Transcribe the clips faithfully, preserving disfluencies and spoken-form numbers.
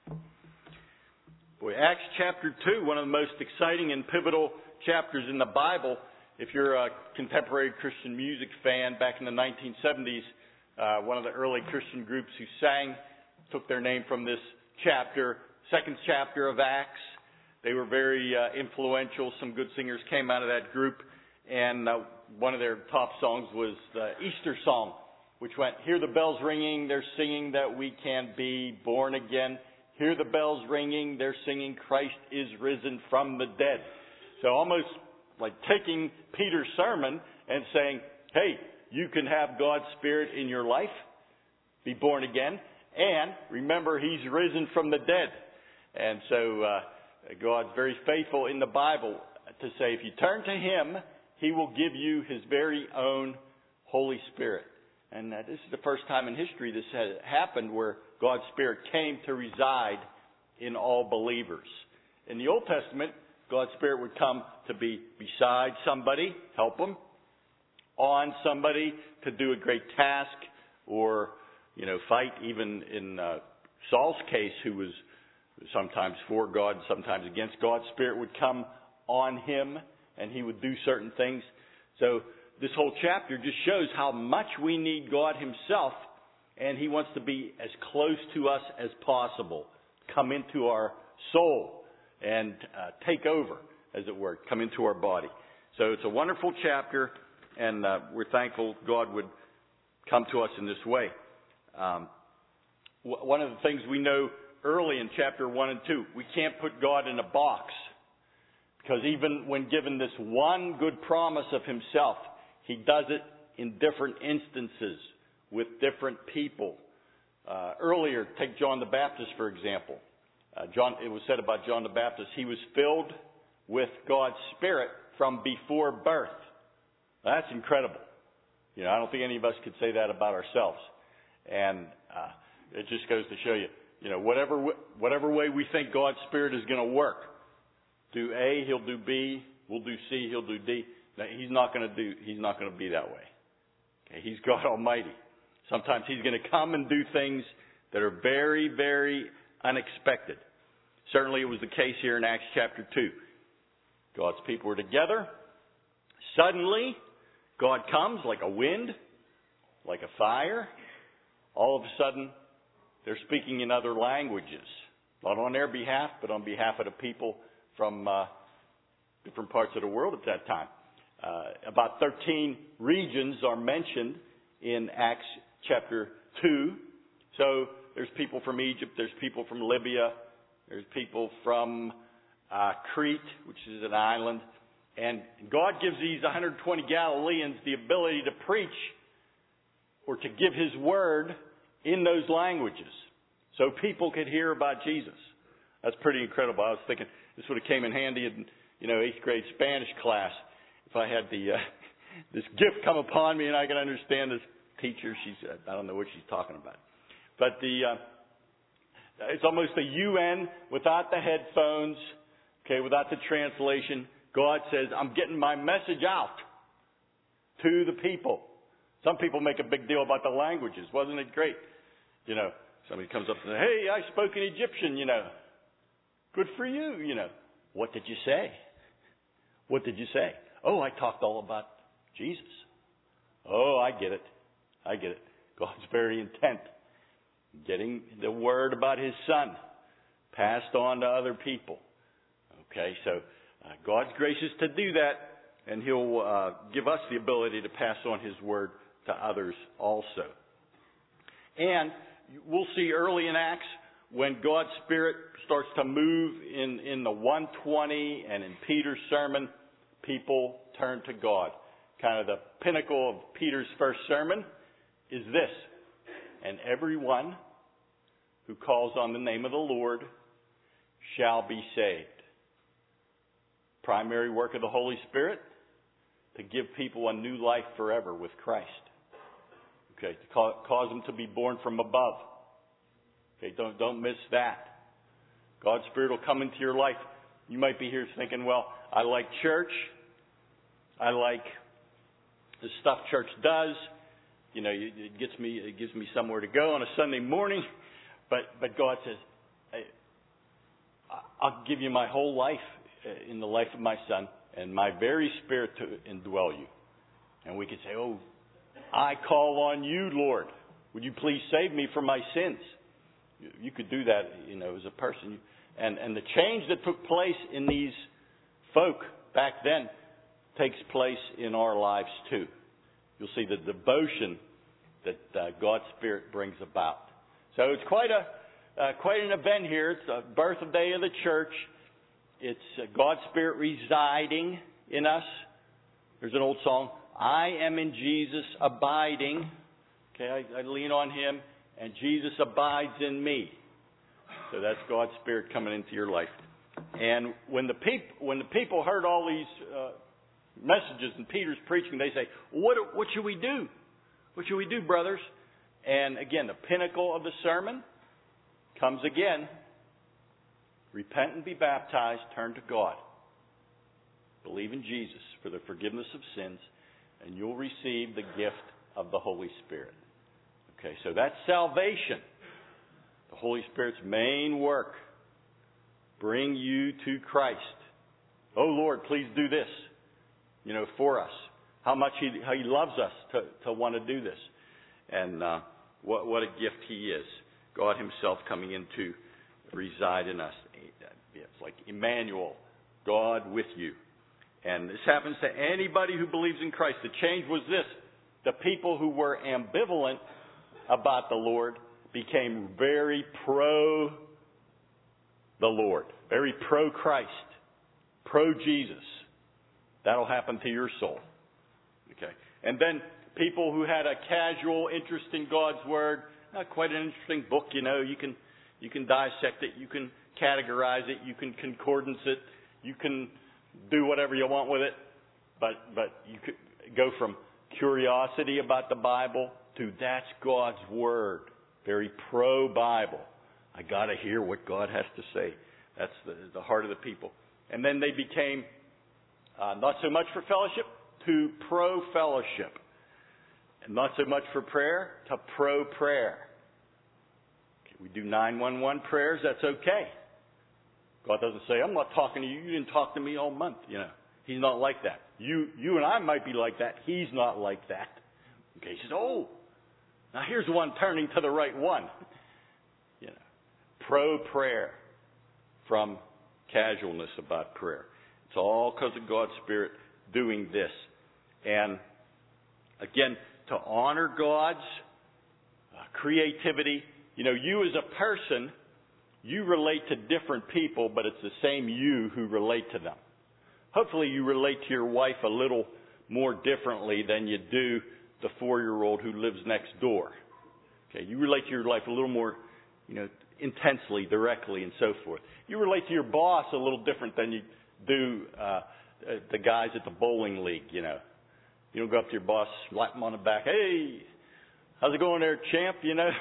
Boy, Acts chapter two, one of the most exciting and pivotal chapters in the Bible. If you're a contemporary Christian music fan, back in the nineteen seventies, uh, one of the early Christian groups who sang took their name from this chapter, second chapter of Acts. They were very uh, influential. Some good singers came out of that group, and uh, one of their top songs was the Easter song, which went, "Hear the bells ringing, they're singing that we can be born again. Hear the bells ringing, they're singing Christ is risen from the dead." So almost like taking Peter's sermon and saying, hey, you can have God's Spirit in your life, be born again, and remember He's risen from the dead. And so uh, God's very faithful in the Bible to say if you turn to Him, He will give you His very own Holy Spirit. And uh, this is the first time in history this has happened where God's Spirit came to reside in all believers. In the Old Testament, God's Spirit would come to be beside somebody, help them, on somebody to do a great task, or, you know, fight. Even in uh, Saul's case, who was sometimes for God, sometimes against, God's Spirit would come on him and he would do certain things. So this whole chapter just shows how much we need God Himself, and He wants to be as close to us as possible, come into our soul and uh, take over, as it were, come into our body. So it's a wonderful chapter, and uh, we're thankful God would come to us in this way. Um, w- one of the things we know early in chapter one and two, we can't put God in a box, because even when given this one good promise of Himself, He does it in different instances with different people. Uh, earlier, take John the Baptist, for example. Uh, John, it was said about John the Baptist, he was filled with God's Spirit from before birth. That's incredible. You know, I don't think any of us could say that about ourselves. And uh, it just goes to show you, you know, whatever whatever way we think God's Spirit is going to work, do A, He'll do B. We'll do C, He'll do D. Now, he's not going to do. He's not going to be that way. Okay, He's God Almighty. Sometimes He's going to come and do things that are very, very unexpected. Certainly, it was the case here in Acts chapter two. God's people were together. Suddenly, God comes like a wind, like a fire. All of a sudden, they're speaking in other languages, not on their behalf, but on behalf of the people from uh, different parts of the world at that time. Uh, about thirteen regions are mentioned in Acts chapter two. So there's people from Egypt, there's people from Libya, there's people from uh, Crete, which is an island. And God gives these one hundred twenty Galileans the ability to preach or to give His word in those languages so people could hear about Jesus. That's pretty incredible. I was thinking this would have came in handy in, you know, eighth grade Spanish class. If I had the uh, this gift come upon me and I could understand this teacher, she's uh, I don't know what she's talking about, but the uh, it's almost a U N without the headphones, okay, without the translation. God says, "I'm getting my message out to the people." Some people make a big deal about the languages. Wasn't it great? You know, somebody comes up and says, "Hey, I spoke in Egyptian." You know, good for you. You know, what did you say? What did you say? Oh, I talked all about Jesus. Oh, I get it. I get it. God's very intent. Getting the word about His Son passed on to other people. Okay, so uh, God's gracious to do that, and He'll uh, give us the ability to pass on His word to others also. And we'll see early in Acts when God's Spirit starts to move in, in the one twenty and in Peter's sermon, people turn to God. Kind of the pinnacle of Peter's first sermon is this: "And everyone who calls on the name of the Lord shall be saved." Primary work of the Holy Spirit, to give people a new life forever with Christ. Okay, to cause them to be born from above. Okay, don't don't miss that. God's Spirit will come into your life. You might be here thinking, well, I like church. I like the stuff church does. You know, it gets me, it gives me somewhere to go on a Sunday morning. But but God says, I'll give you my whole life in the life of my Son and my very Spirit to indwell you. And we could say, oh, I call on you, Lord. Would you please save me from my sins? You could do that, you know, as a person. And, and the change that took place in these folk back then takes place in our lives too. You'll see the devotion that uh, God's Spirit brings about. So it's quite a uh, quite an event here. It's the birthday of the church. It's uh, God's Spirit residing in us. There's an old song, I am in Jesus abiding. Okay, I, I lean on Him, and Jesus abides in me. So that's God's Spirit coming into your life. And when the people when the people heard all these uh, messages and Peter's preaching, they say, "What what should we do? What should we do, brothers?" And again, the pinnacle of the sermon comes again. Repent and be baptized. Turn to God. Believe in Jesus for the forgiveness of sins, and you'll receive the gift of the Holy Spirit. Okay, so that's salvation. The Holy Spirit's main work. Bring you to Christ. Oh, Lord, please do this, you know, for us. How much He, how he loves us to, to want to do this. And uh, what, what a gift He is. God Himself coming in to reside in us. It's like Emmanuel, God with you. And this happens to anybody who believes in Christ. The change was this. The people who were ambivalent about the Lord became very pro the Lord. Very pro-Christ. Pro-Jesus. That'll happen to your soul. Okay. And then people who had a casual interest in God's Word, not quite an interesting book, you know, you can you can dissect it, you can categorize it, you can concordance it, you can do whatever you want with it, but but you could go from curiosity about the Bible to that's God's Word. Very pro-Bible. I got to hear what God has to say. That's the, the heart of the people. And then they became uh, not so much for fellowship to pro-fellowship. And not so much for prayer to pro-prayer. Okay, we do nine one one prayers, that's okay. God doesn't say, I'm not talking to you. You didn't talk to me all month. You know, He's not like that. You, you and I might be like that. He's not like that. Okay, He says, oh, now here's one turning to the right one. You know, pro-prayer from casualness about prayer. It's all because of God's Spirit doing this. And again, to honor God's uh, creativity. You know, you as a person, you relate to different people, but it's the same you who relate to them. Hopefully you relate to your wife a little more differently than you do the four-year-old who lives next door. Okay, you relate to your life a little more, you know, intensely, directly, and so forth. You relate to your boss a little different than you do uh, the guys at the bowling league, you know. You don't go up to your boss, slap him on the back, hey, how's it going there, champ, you know?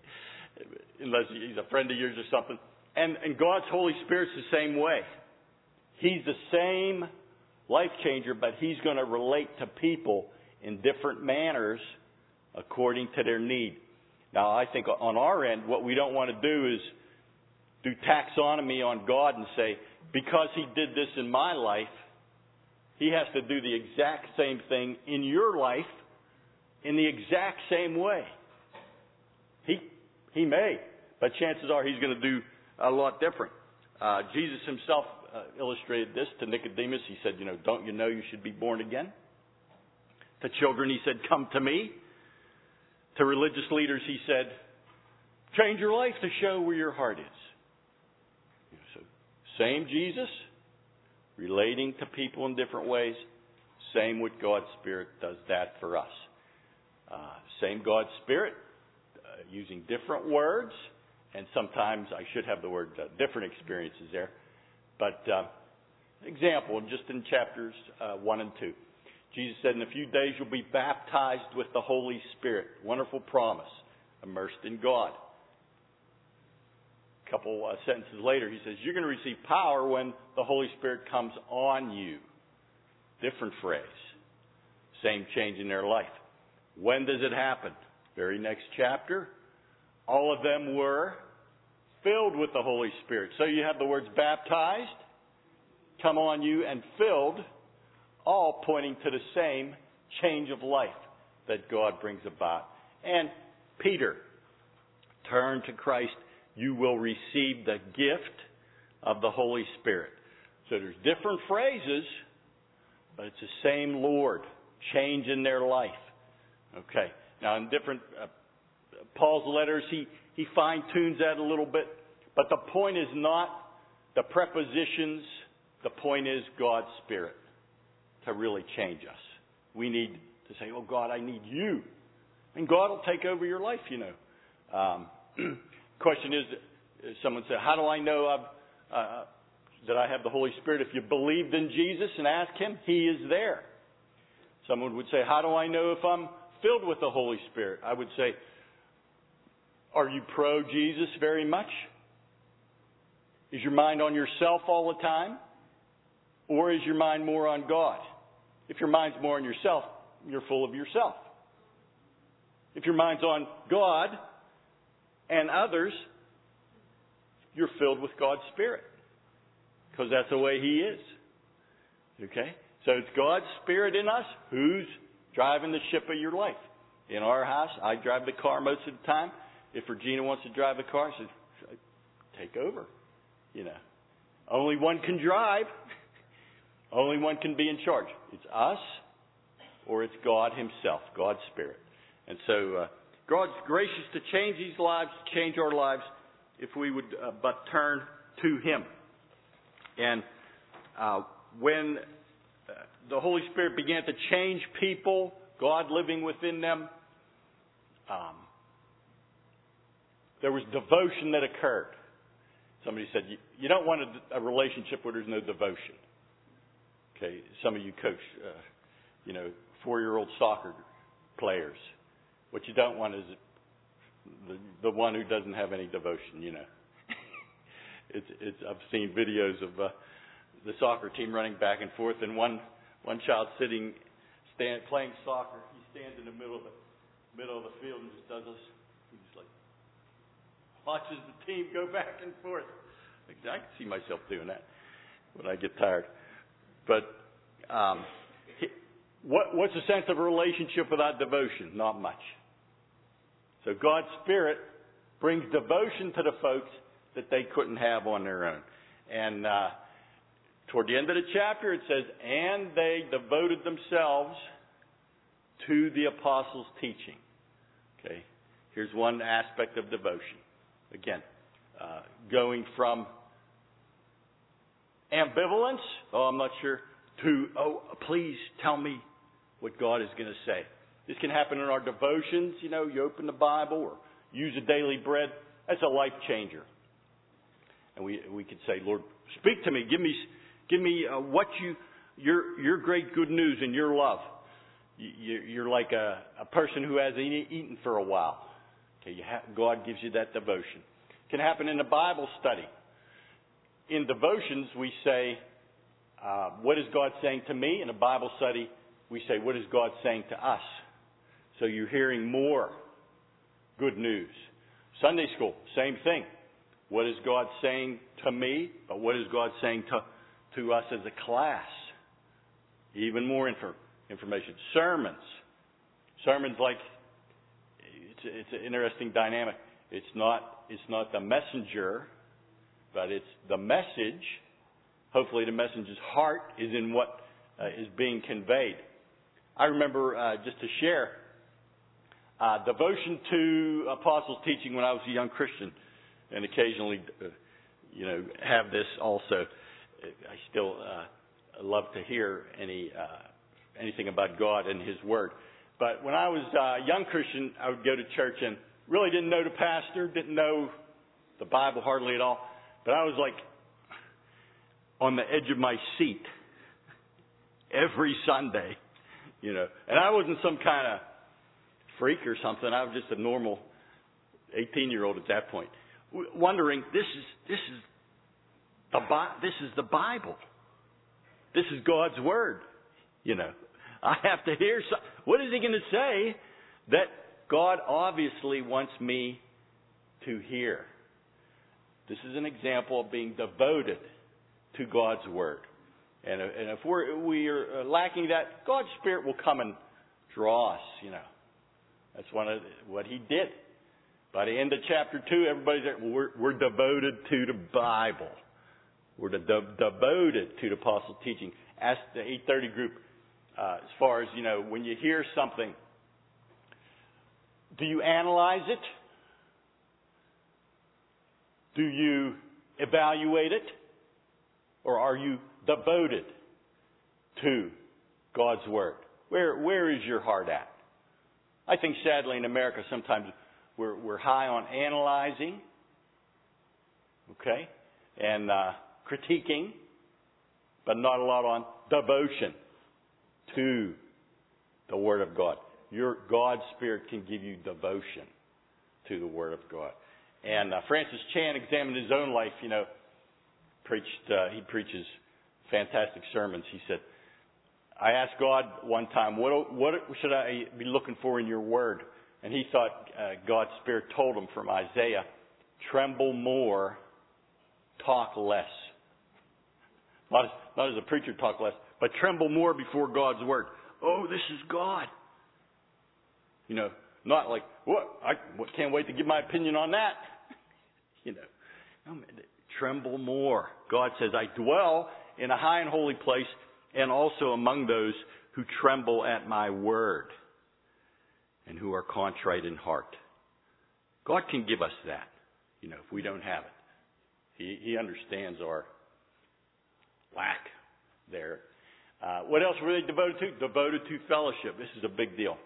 Unless he's a friend of yours or something. And, and God's Holy Spirit's the same way. He's the same life changer, but He's going to relate to people in different manners according to their need. Now, I think on our end, what we don't want to do is do taxonomy on God and say, because He did this in my life, He has to do the exact same thing in your life in the exact same way. He he may, but chances are He's going to do a lot different. Uh, Jesus Himself uh, illustrated this to Nicodemus. He said, you know, don't you know you should be born again? To children, He said, come to me. To religious leaders, He said, change your life to show where your heart is. So, same Jesus, relating to people in different ways. Same with God's Spirit does that for us. Uh, same God's Spirit, uh, using different words, and sometimes I should have the word uh, different experiences there. But uh, example, just in chapters uh, one and two. Jesus said, in a few days you'll be baptized with the Holy Spirit. Wonderful promise. Immersed in God. A couple uh, sentences later, He says, you're going to receive power when the Holy Spirit comes on you. Different phrase. Same change in their life. When does it happen? Very next chapter. All of them were filled with the Holy Spirit. So you have the words baptized, come on you, and filled, all pointing to the same change of life that God brings about. And Peter, turn to Christ, you will receive the gift of the Holy Spirit. So there's different phrases, but it's the same Lord, change in their life. Okay. Now in different, uh, Paul's letters, he, he fine-tunes that a little bit, but the point is not the prepositions, the point is God's Spirit to really change us. We need to say, oh God, I need you. And God will take over your life, you know. Um, question is, someone said, how do I know I've, uh, that I have the Holy Spirit? If you believed in Jesus and asked Him, He is there. Someone would say, how do I know if I'm filled with the Holy Spirit? I would say, are you pro-Jesus very much? Is your mind on yourself all the time? Or is your mind more on God? If your mind's more on yourself, you're full of yourself. If your mind's on God and others, you're filled with God's Spirit. Because that's the way He is. Okay? So it's God's Spirit in us. Who's driving the ship of your life? In our house, I drive the car most of the time. If Regina wants to drive the car, she says, take over. You know. Only one can drive. Only one can be in charge. It's us or it's God Himself, God's Spirit. And so uh, God's gracious to change these lives, to change our lives, if we would uh, but turn to Him. And uh, when uh, the Holy Spirit began to change people, God living within them, um, there was devotion that occurred. Somebody said, you, you don't want a, a relationship where there's no devotion. Okay, some of you coach, uh, you know, four-year-old soccer players. What you don't want is the, the one who doesn't have any devotion, you know. it's, it's, I've seen videos of uh, the soccer team running back and forth, and one one child sitting, stand, playing soccer. He stands in the middle of the middle of the field and just does this. He just like watches the team go back and forth. I can see myself doing that when I get tired. But um, what, what's the sense of a relationship without devotion? Not much. So God's Spirit brings devotion to the folks that they couldn't have on their own. And uh, toward the end of the chapter, it says, and they devoted themselves to the apostles' teaching. Okay, here's one aspect of devotion. Again, uh, going from ambivalence, oh, I'm not sure, to, oh, please tell me what God is going to say. This can happen in our devotions. You know, you open the Bible or use a daily bread. That's a life changer. And we we could say, Lord, speak to me. Give me give me uh, what you your your great good news and your love. You, you're like a, a person who hasn't eaten for a while. Okay, you have, God gives you that devotion. It can happen in a Bible study. In devotions, we say, uh, what is God saying to me? In a Bible study, we say, what is God saying to us? So you're hearing more good news. Sunday school, same thing. What is God saying to me? But what is God saying to, to us as a class? Even more info, information. Sermons. Sermons like, it's, it's an interesting dynamic. It's not, it's not the messenger, but it's the message. Hopefully the messenger's heart is in what uh, is being conveyed. I remember, uh, just to share, uh, devotion to apostles' teaching when I was a young Christian, and occasionally, uh, you know, have this also. I still uh, love to hear any uh, anything about God and His Word. But when I was a young Christian, I would go to church and really didn't know the pastor, didn't know the Bible hardly at all. But I was like on the edge of my seat every Sunday, you know. And I wasn't some kind of freak or something. I was just a normal eighteen-year-old at that point, wondering, this is this is the this is the Bible. This is God's Word. You know, I have to hear some, what is He going to say that God obviously wants me to hear? This is an example of being devoted to God's Word. And, and if we're, we are lacking that, God's Spirit will come and draw us, you know. That's one of what He did. By the end of chapter two, everybody's there. We're, we're devoted to the Bible. We're de- de- devoted to the Apostles' teaching. Ask the eight thirty group, uh, as far as, you know, when you hear something, do you analyze it? Do you evaluate it? Or are you devoted to God's Word? Where Where is your heart at? I think sadly in America sometimes we're, we're high on analyzing, okay, and uh, critiquing, but not a lot on devotion to the Word of God. Your God's Spirit can give you devotion to the Word of God. And uh, Francis Chan examined his own life. You know, preached. Uh, he preaches fantastic sermons. He said, "I asked God one time, what what should I be looking for in Your Word?" And he thought uh, God's Spirit told him from Isaiah, "Tremble more, talk less." Not as, not as a preacher talk less, but tremble more before God's Word. Oh, this is God. You know, not like, what? I can't wait to give my opinion on that. You know, no, tremble more. God says, "I dwell in a high and holy place, and also among those who tremble at my word and who are contrite in heart." God can give us that, you know, if we don't have it. He, he understands our lack there. Uh, what else were they devoted to? Devoted to fellowship. This is a big deal.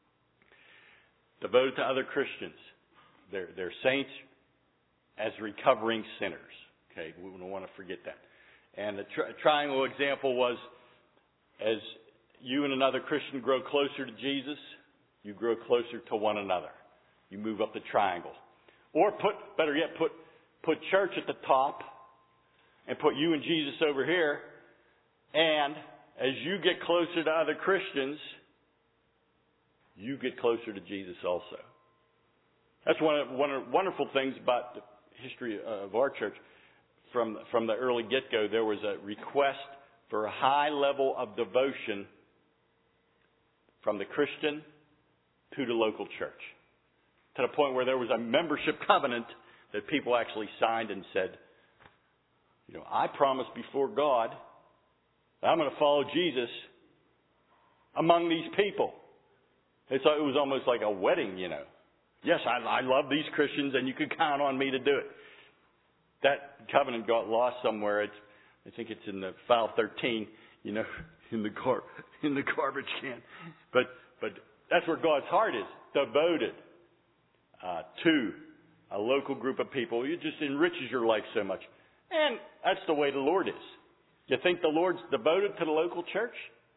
Devoted to other Christians. They're, they're saints as recovering sinners. Okay, we don't want to forget that. And the tri- triangle example was, as you and another Christian grow closer to Jesus, you grow closer to one another. You move up the triangle. Or put, better yet, put, put church at the top and put you and Jesus over here. And as you get closer to other Christians, you get closer to Jesus also. That's one of, one of the wonderful things about the history of our church. From, from the early get-go, there was a request for a high level of devotion from the Christian to the local church. To the point where there was a membership covenant that people actually signed and said, you know, I promise before God that I'm going to follow Jesus among these people. It's, it was almost like a wedding, you know. Yes, I, I love these Christians and you can count on me to do it. That covenant got lost somewhere. It's, I think it's in the file thirteen, you know, in the gar, in the garbage can. But but that's where God's heart is, devoted uh, to a local group of people. It just enriches your life so much. And that's the way the Lord is. You think the Lord's devoted to the local church?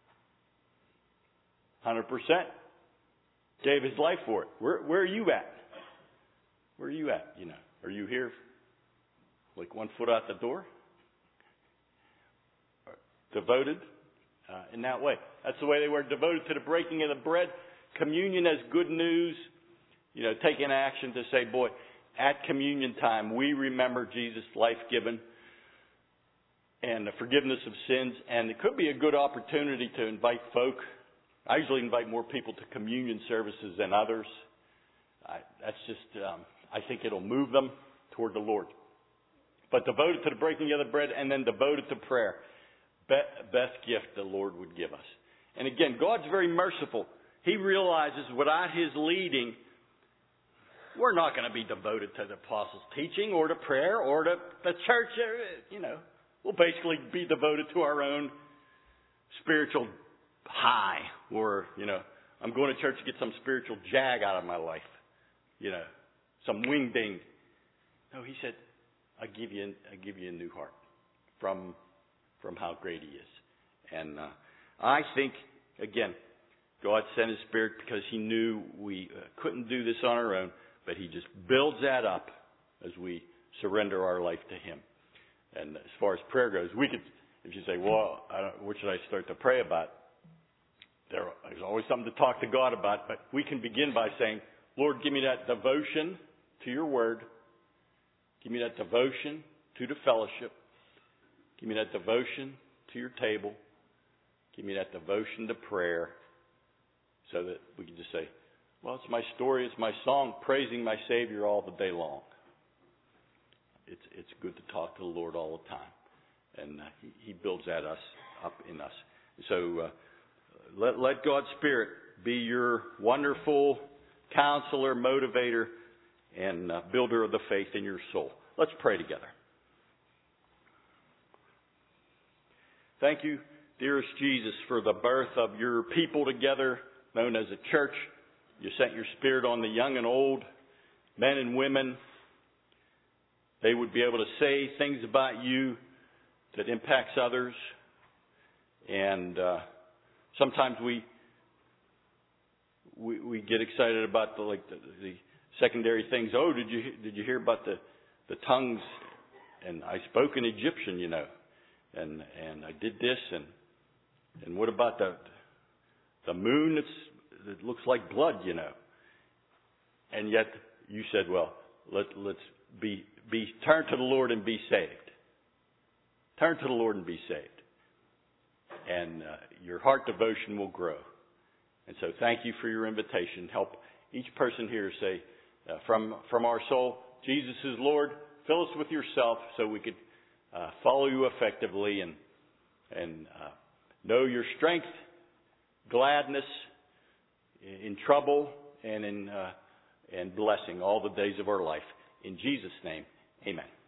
one hundred percent. Gave His life for it. Where, where are you at? Where are you at? You know, are you here like one foot out the door? Devoted uh, in that way. That's the way they were, devoted to the breaking of the bread. Communion as good news. You know, taking action to say, boy, at communion time, we remember Jesus' life given and the forgiveness of sins. And it could be a good opportunity to invite folk. I usually invite more people to communion services than others. I, that's just, um, I think it'll move them toward the Lord. But devoted to the breaking of the bread and then devoted to prayer. Be- best gift the Lord would give us. And again, God's very merciful. He realizes without His leading, we're not going to be devoted to the apostles' teaching or to prayer or to the church. You know, we'll basically be devoted to our own spiritual high. Or, you know, I'm going to church to get some spiritual jag out of my life. You know, some wing ding. No, He said, I give you, I give you a new heart from, from how great He is. And uh, I think, again, God sent His Spirit because He knew we uh, couldn't do this on our own, but He just builds that up as we surrender our life to Him. And as far as prayer goes, we could, if you say, well, I don't, what should I start to pray about? There, there's always something to talk to God about, but we can begin by saying, Lord, give me that devotion to Your Word Give me that devotion to the fellowship. Give me that devotion to your table. Give me that devotion to prayer so that we can just say, well, it's my story, it's my song, praising my Savior all the day long. It's it's good to talk to the Lord all the time. And uh, he, he builds that us up in us. So uh, let, let God's Spirit be your wonderful counselor, motivator, and uh, builder of the faith in your soul. Let's pray together. Thank you, dearest Jesus, for the birth of your people together, known as a church. You sent your Spirit on the young and old, men and women. They would be able to say things about you that impacts others. And uh, sometimes we, we we get excited about the like the, the secondary things. Oh, did you did you hear about the, the tongues? And I spoke in Egyptian, you know, and and I did this, and and what about the the moon that's that looks like blood, you know? And yet you said, well, let let's be be turn to the Lord and be saved. Turn to the Lord and be saved, and uh, your heart devotion will grow. And so, thank you for your invitation. Help each person here say, uh, from from our soul, Jesus is Lord. Fill us with yourself, so we could uh, follow you effectively and and uh, know your strength, gladness in trouble, and in uh, and blessing all the days of our life. In Jesus' name, amen.